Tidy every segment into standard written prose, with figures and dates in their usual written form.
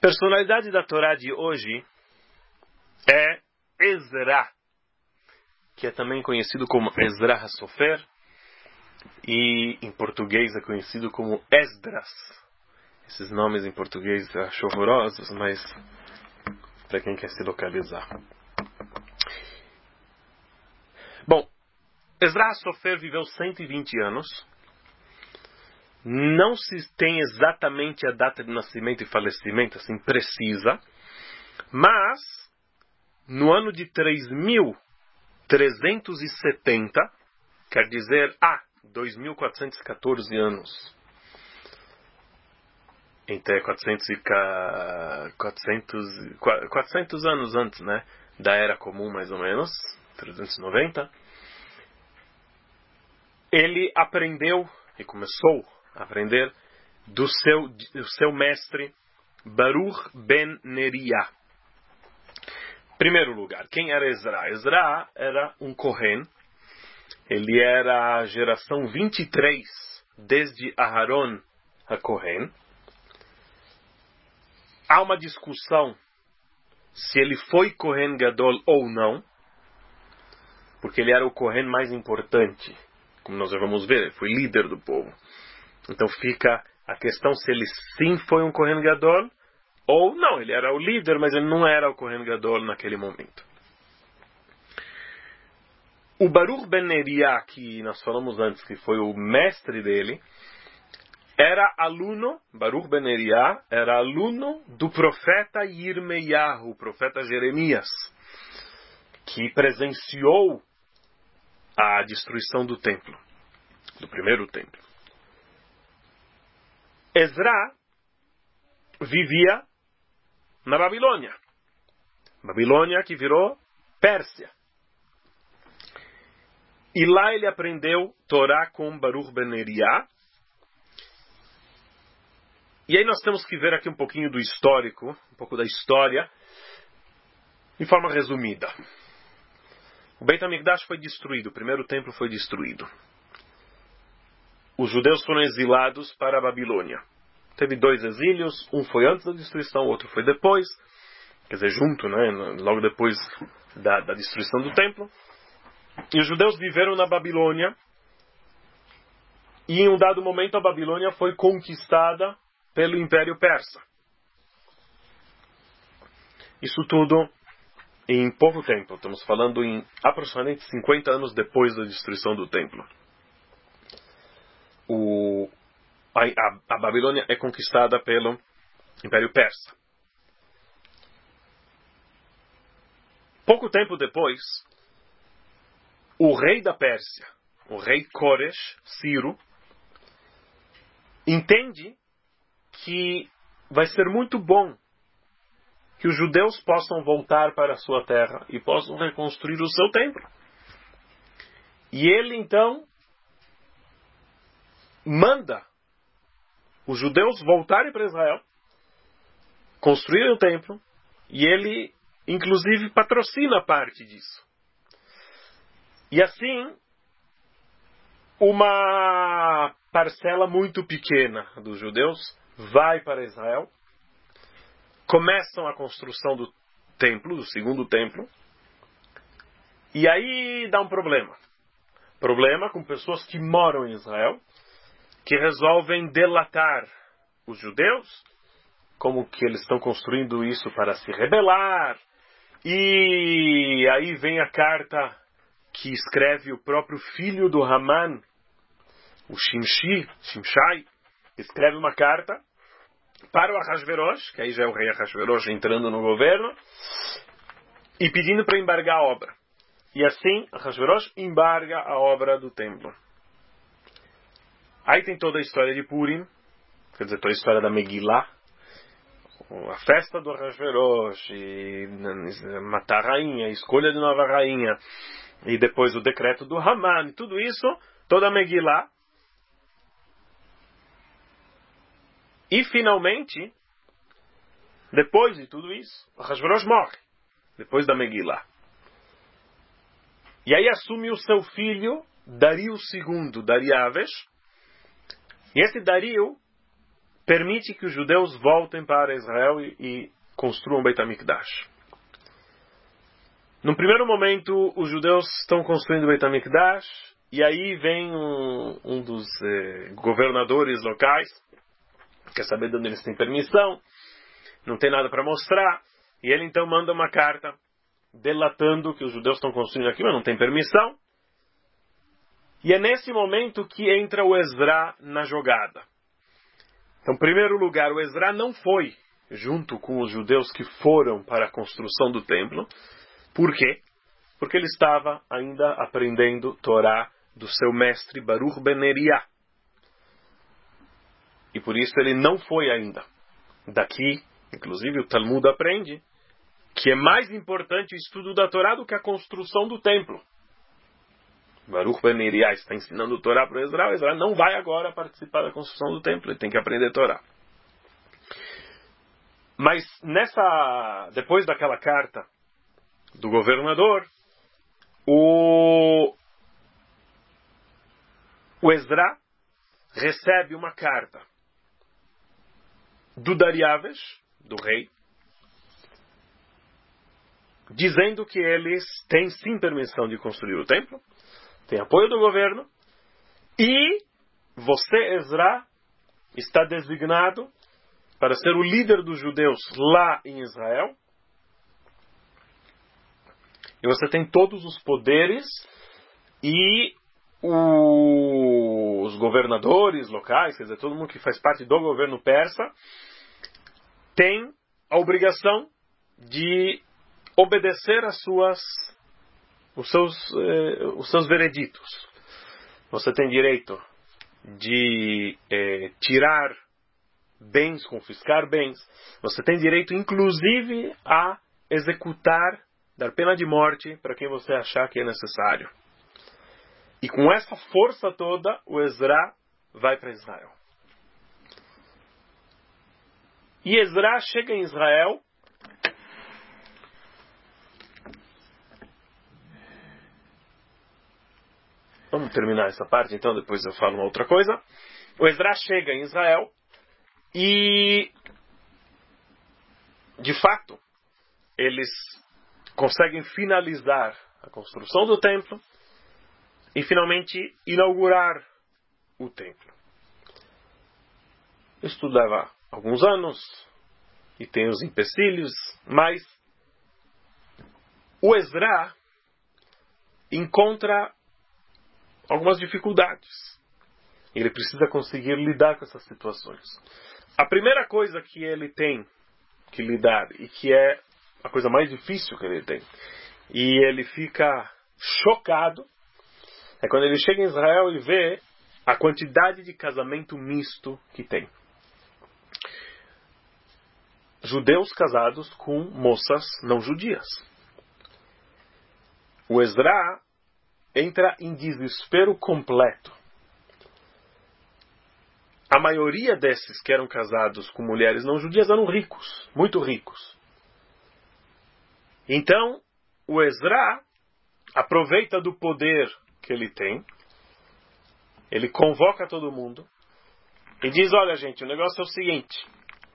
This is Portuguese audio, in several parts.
Personalidade da Torá de hoje é Ezra, que é também conhecido como Ezra HaSofer, e em português é conhecido como Esdras. Esses nomes em português eu acho horrorosos, mas para quem quer se localizar. Bom, Ezra HaSofer viveu 120 anos. Não se tem exatamente a data de nascimento e falecimento assim precisa, mas no ano de 3370, quer dizer 2414 anos, entre 400 anos antes, né, da Era Comum, mais ou menos, 390, ele aprendeu e começou a aprender do seu mestre Baruch ben Neriah. Primeiro lugar, quem era Ezra? Ezra era um Kohen. Ele era a geração 23 desde Aharon a Kohen. Há uma discussão se ele foi Kohen Gadol ou não, porque ele era o Kohen mais importante. Como nós já vamos ver, ele foi líder do povo. Então fica a questão se ele sim foi um Kohen Gadol ou não. Ele era o líder, mas ele não era o Kohen Gadol naquele momento. O Baruch ben Neriah, que nós falamos antes, que foi o mestre dele, era aluno, Baruch ben Neriah era aluno do profeta Yirmeyahu, o profeta Jeremias, que presenciou a destruição do templo, do primeiro templo. Ezra vivia na Babilônia. Babilônia que virou Pérsia. E lá ele aprendeu Torá com Baruch ben Neriah. E aí nós temos que ver aqui um pouquinho do histórico, um pouco da história, de forma resumida. O Beit HaMikdash foi destruído, o primeiro templo foi destruído. Os judeus foram exilados para a Babilônia. Teve 2 exílios, um foi antes da destruição, o outro foi depois, quer dizer, junto, né, logo depois da destruição do templo. E os judeus viveram na Babilônia, e em um dado momento a Babilônia foi conquistada pelo Império Persa. Isso tudo em pouco tempo, estamos falando em aproximadamente 50 anos depois da destruição do templo. A Babilônia é conquistada pelo Império Persa. Pouco tempo depois, o rei da Pérsia, o rei Koresh, Ciro, entende que vai ser muito bom que os judeus possam voltar para a sua terra e possam reconstruir o seu templo. E ele então manda os judeus voltarem para Israel, construírem o templo, e ele inclusive patrocina parte disso. E assim, uma parcela muito pequena dos judeus vai para Israel, começam a construção do templo, do segundo templo, e aí dá um problema. Problema com pessoas que moram em Israel, que resolvem delatar os judeus, como que eles estão construindo isso para se rebelar, e aí vem a carta que escreve o próprio filho do Haman, o Shimshai, escreve uma carta para o Ahasverosh, que aí já é o rei Ahasverosh entrando no governo, e pedindo para embargar a obra. E assim, Ahasverosh embarga a obra do templo. Aí tem toda a história de Purim, quer dizer, toda a história da Megillah, a festa do Ahasverosh, e matar a rainha, a escolha de nova rainha, e depois o decreto do Haman, tudo isso, toda a Megillah. E finalmente, depois de tudo isso, Ahasverosh morre, depois da Megillah. E aí assume o seu filho, Dario II, Dariavesh. E esse Dario permite que os judeus voltem para Israel e construam o Beit HaMikdash. No primeiro momento, os judeus estão construindo o Beit HaMikdash, e aí vem um dos governadores locais, quer saber de onde eles têm permissão, não tem nada para mostrar, e ele então manda uma carta delatando que os judeus estão construindo aqui, mas não tem permissão. E é nesse momento que entra o Ezra na jogada. Então, em primeiro lugar, o Ezra não foi junto com os judeus que foram para a construção do templo. Por quê? Porque ele estava ainda aprendendo Torá do seu mestre Baruch Ben Neriah. E por isso ele não foi ainda. Daqui, inclusive, o Talmud aprende que é mais importante o estudo da Torá do que a construção do templo. Baruch Ben Neriah está ensinando Torá para o Ezra não vai agora participar da construção do templo, ele tem que aprender Torá. Mas depois daquela carta do governador, o Ezra recebe uma carta do Dariavesh, do rei, dizendo que eles têm sim permissão de construir o templo, tem apoio do governo, e você, Ezra, está designado para ser o líder dos judeus lá em Israel, e você tem todos os poderes, e os governadores locais, quer dizer, todo mundo que faz parte do governo persa, tem a obrigação de obedecer os seus vereditos. Você tem direito de tirar bens, confiscar bens. Você tem direito, inclusive, a executar, dar pena de morte para quem você achar que é necessário. E com essa força toda, o Ezra vai para Israel. E Ezra chega em Israel Vamos terminar essa parte, então depois eu falo uma outra coisa. O Ezra chega em Israel e, de fato, eles conseguem finalizar a construção do templo e finalmente inaugurar o templo. Isso leva alguns anos e tem os empecilhos, mas o Ezra encontra algumas dificuldades. Ele precisa conseguir lidar com essas situações. A primeira coisa que ele tem que lidar, e que é a coisa mais difícil que ele tem, e ele fica chocado, é quando ele chega em Israel e vê a quantidade de casamento misto que tem. Judeus casados com moças não judias. O Ezra entra em desespero completo. A maioria desses que eram casados com mulheres não judias eram ricos, muito ricos. Então, o Ezra aproveita do poder que ele tem, ele convoca todo mundo e diz: olha gente, o negócio é o seguinte,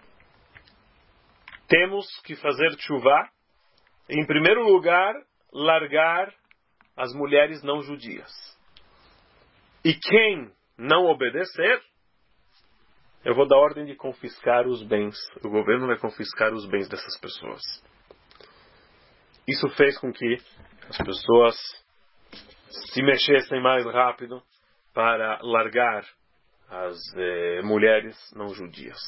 temos que fazer tchuvá, em primeiro lugar, largar as mulheres não judias. E quem não obedecer, eu vou dar ordem de confiscar os bens. O governo vai confiscar os bens dessas pessoas. Isso fez com que as pessoas se mexessem mais rápido para largar as mulheres não judias.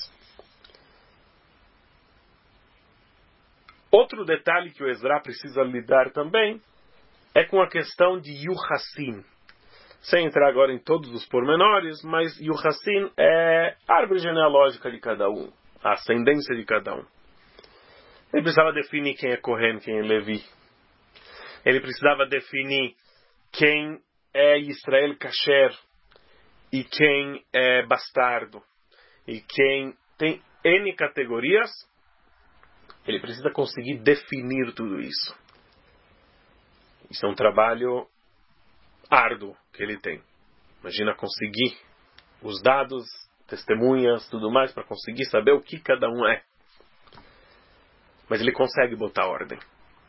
Outro detalhe que o Ezra precisa lidar também é com a questão de Yuhassim. Sem entrar agora em todos os pormenores, mas Yuhassim é a árvore genealógica de cada um, a ascendência de cada um. Ele precisava definir quem é Kohen, quem é Levi. Ele precisava definir quem é Israel Kasher e quem é bastardo. E quem tem N categorias, ele precisa conseguir definir tudo isso. Isso é um trabalho árduo que ele tem. Imagina conseguir os dados testemunhas, tudo mais, para conseguir saber o que cada um é. Mas ele consegue botar ordem.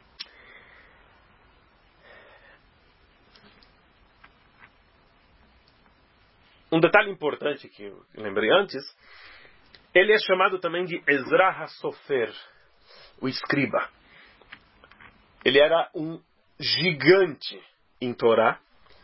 Um detalhe importante que eu lembrei antes, ele é chamado também de Ezra HaSofer, o escriba. Ele era um gigante em Torá,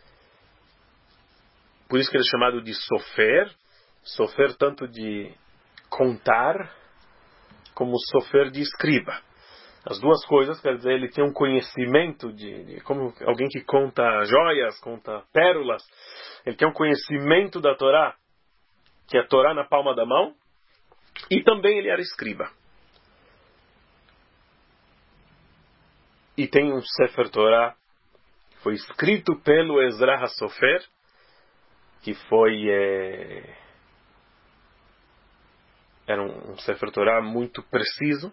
por isso que ele é chamado de Sofer, Sofer tanto de contar, como Sofer de escriba. As duas coisas, quer dizer, ele tem um conhecimento de como alguém que conta joias, conta pérolas. Ele tem um conhecimento da Torá, que é a Torá na palma da mão, e também ele era escriba. E tem um Sefer Torá, que foi escrito pelo Ezra HaSofer, que foi... era um Sefer Torá muito preciso.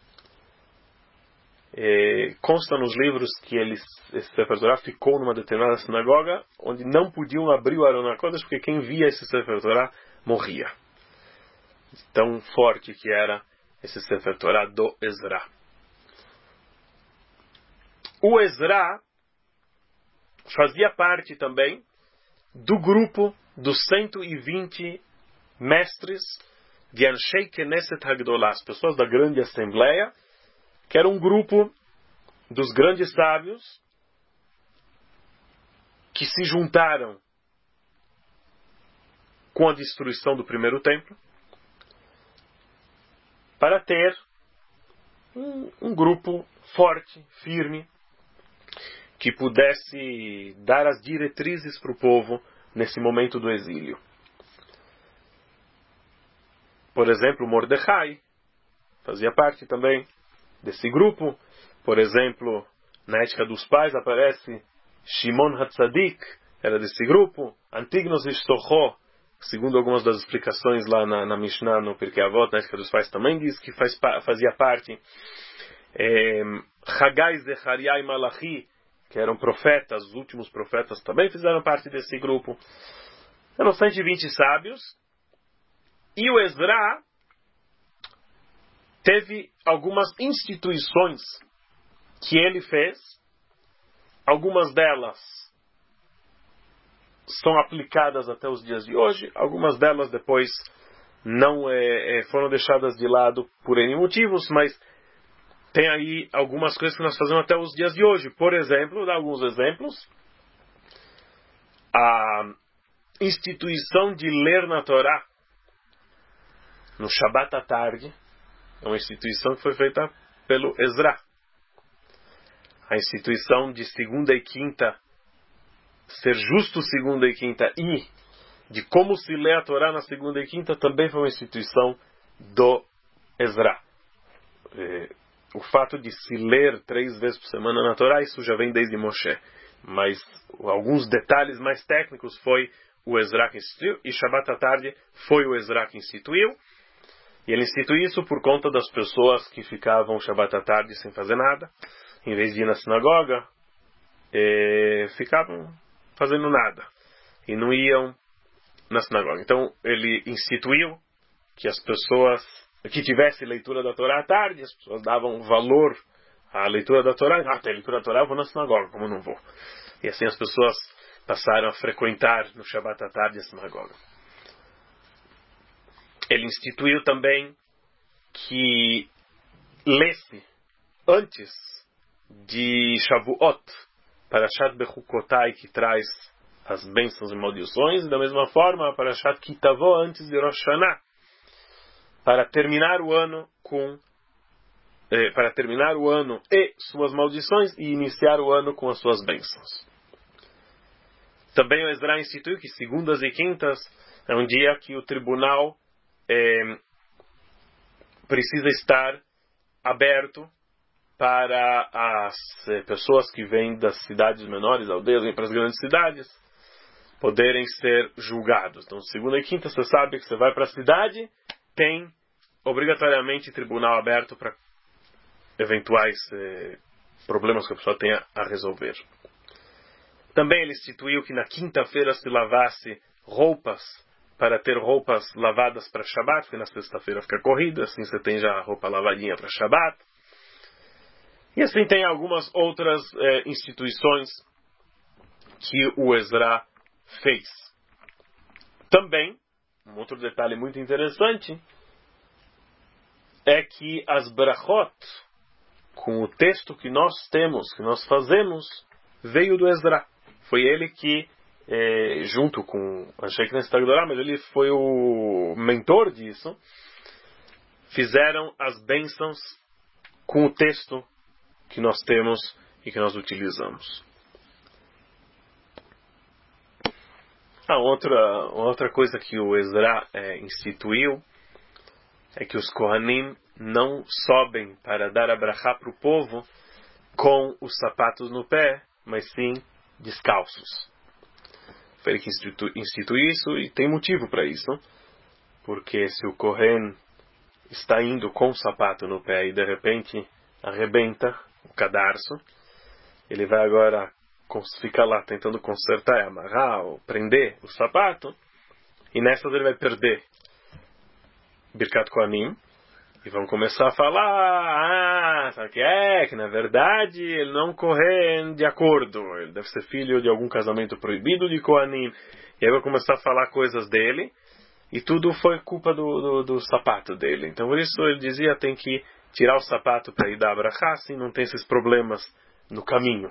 Consta nos livros que esse Sefer Torá ficou numa determinada sinagoga onde não podiam abrir o Aron HaKodesh porque quem via esse Sefer Torá morria. Tão forte que era esse Sefer Torá do Ezra. O Ezra fazia parte também do grupo dos 120 mestres de Anshei Knesset Hagdolah, as pessoas da grande assembleia, que era um grupo dos grandes sábios que se juntaram com a destruição do primeiro templo para ter um grupo forte, firme, que pudesse dar as diretrizes para o povo nesse momento do exílio. Por exemplo, Mordecai fazia parte também desse grupo. Por exemplo, na Ética dos Pais aparece Shimon HaTzadik, era desse grupo. Antignos Ishtocho, segundo algumas das explicações lá na Mishnah, no Pirkei Avot, na Ética dos Pais também diz que fazia parte. Hagai, Zechariah e Malachi, que eram profetas, os últimos profetas também fizeram parte desse grupo. Eram 120 sábios. E o Ezra teve algumas instituições que ele fez. Algumas delas são aplicadas até os dias de hoje. Algumas delas depois não foram deixadas de lado por N motivos, mas tem aí algumas coisas que nós fazemos até os dias de hoje. Por exemplo, vou dar alguns exemplos. A instituição de ler na Torá no Shabat à tarde é uma instituição que foi feita pelo Ezra. A instituição de segunda e quinta, ser justo segunda e quinta, e de como se lê a Torá na segunda e quinta, também foi uma instituição do Ezra. O fato de se ler 3 vezes por semana na Torá, isso já vem desde Moshe. Mas alguns detalhes mais técnicos foi o Ezra que instituiu, e Shabat à tarde foi o Ezra que instituiu. E ele instituiu isso por conta das pessoas que ficavam Shabat à tarde sem fazer nada. Em vez de ir na sinagoga, ficavam fazendo nada. E não iam na sinagoga. Então ele instituiu que as pessoas, que tivesse leitura da Torá à tarde, as pessoas davam valor à leitura da Torá. Tem leitura da Torá, eu vou na sinagoga, como não vou? E assim as pessoas passaram a frequentar no Shabat à tarde a sinagoga. Ele instituiu também que lesse antes de Shavuot, Parashat Bechukotai, que traz as bênçãos e maldições, e da mesma forma Parashat Kitavó antes de Rosh Hashanah, para terminar o ano e suas maldições e iniciar o ano com as suas bênçãos. Também o Ezra instituiu que segundas e quintas é um dia que o tribunal precisa estar aberto para as pessoas que vêm das cidades menores, aldeias, vêm para as grandes cidades, poderem ser julgados. Então, segunda e quinta, você sabe que você vai para a cidade, tem obrigatoriamente tribunal aberto para eventuais problemas que a pessoa tenha a resolver. Também ele instituiu que na quinta-feira se lavasse roupas para ter roupas lavadas para Shabat, porque na sexta-feira fica corrida, assim você tem já a roupa lavadinha para Shabat. E assim tem algumas outras instituições que o Ezra fez. Também, um outro detalhe muito interessante, é que as brachot, com o texto que nós temos, que nós fazemos, veio do Ezra. Foi ele que, junto com Anshei Knesset Hagdolah, mas ele foi o mentor disso, fizeram as bênçãos com o texto que nós temos e que nós utilizamos. Outra coisa que o Ezra instituiu é que os Kohanim não sobem para dar a brachá para o povo com os sapatos no pé, mas sim descalços. Foi ele que instituiu isso e tem motivo para isso, não? Porque se o Kohen está indo com o sapato no pé e de repente arrebenta o cadarço, ele vai agora ficar lá tentando consertar, amarrar ou prender o sapato, e nessas ele vai perder Birkat Kohanim, e vão começar a falar, sabe que na verdade ele não corre de acordo, ele deve ser filho de algum casamento proibido de Kohanim, e aí vai começar a falar coisas dele, e tudo foi culpa do sapato dele. Então por isso ele dizia, tem que tirar o sapato para ir dar a brachá, assim não tem esses problemas no caminho.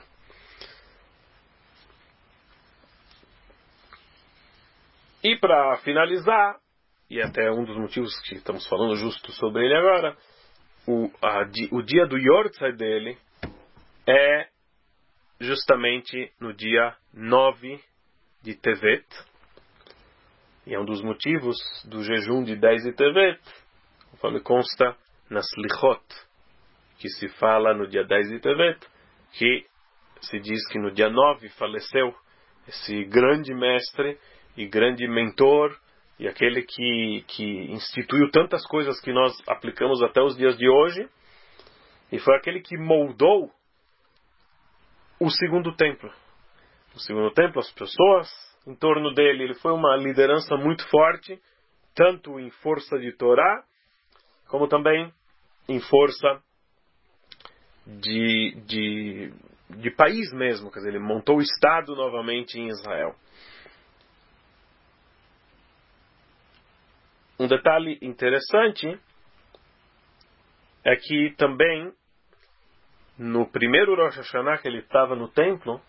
E para finalizar, e até um dos motivos que estamos falando justo sobre ele agora, o dia do Yortzeit dele é justamente no dia 9 de Tevet, e é um dos motivos do jejum de 10 de Tevet, conforme consta nas Lichot, que se fala no dia 10 de Tevet, que se diz que no dia 9 faleceu esse grande mestre e grande mentor, e aquele que instituiu tantas coisas que nós aplicamos até os dias de hoje, e foi aquele que moldou o segundo templo. O segundo templo, as pessoas em torno dele, ele foi uma liderança muito forte, tanto em força de Torá, como também em força de país mesmo, quer dizer, ele montou o Estado novamente em Israel. Um detalhe interessante é que também no primeiro Rosh Hashanah que ele estava no templo,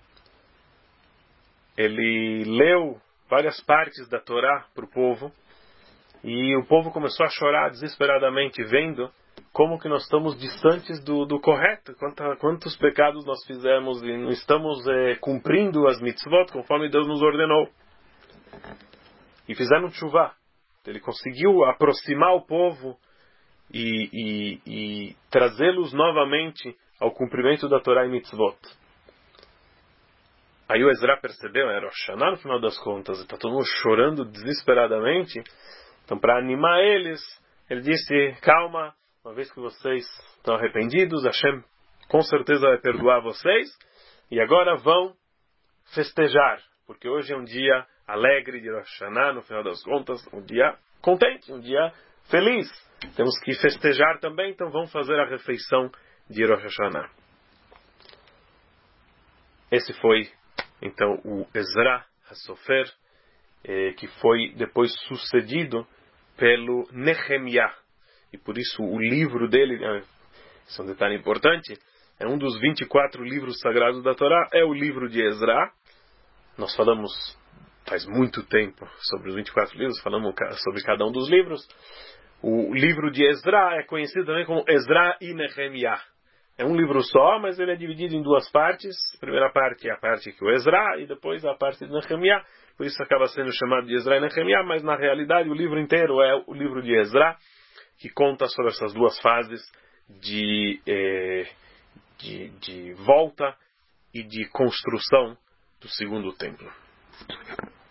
ele leu várias partes da Torá para o povo, e o povo começou a chorar desesperadamente, vendo como que nós estamos distantes do correto, quantos pecados nós fizemos e não estamos cumprindo as mitzvot conforme Deus nos ordenou. E fizeram tshuvá. Ele conseguiu aproximar o povo e trazê-los novamente ao cumprimento da Torá e mitzvot. Aí o Ezra percebeu, era Rosh Hashanah no final das contas, está todo mundo chorando desesperadamente. Então, para animar eles, ele disse, calma, uma vez que vocês estão arrependidos, Hashem com certeza vai perdoar vocês, e agora vão festejar, porque hoje é um dia alegre de Rosh Hashanah, no final das contas, um dia contente, um dia feliz. Temos que festejar também, então vamos fazer a refeição de Rosh Hashanah. Esse foi, então, o Ezra HaSofer, que foi depois sucedido pelo Nehemiah. E por isso o livro dele, esse é um detalhe importante, é um dos 24 livros sagrados da Torá, é o livro de Ezra. Nós falamos faz muito tempo sobre os 24 livros, falamos sobre cada um dos livros. O livro de Ezra é conhecido também como Ezra e Nehemiah. É um livro só, mas ele é dividido em duas partes. A primeira parte é a parte que o Ezra, e depois a parte de Nehemiah. Por isso acaba sendo chamado de Ezra e Nehemiah, mas na realidade o livro inteiro é o livro de Ezra, que conta sobre essas duas fases de volta e de construção do segundo templo.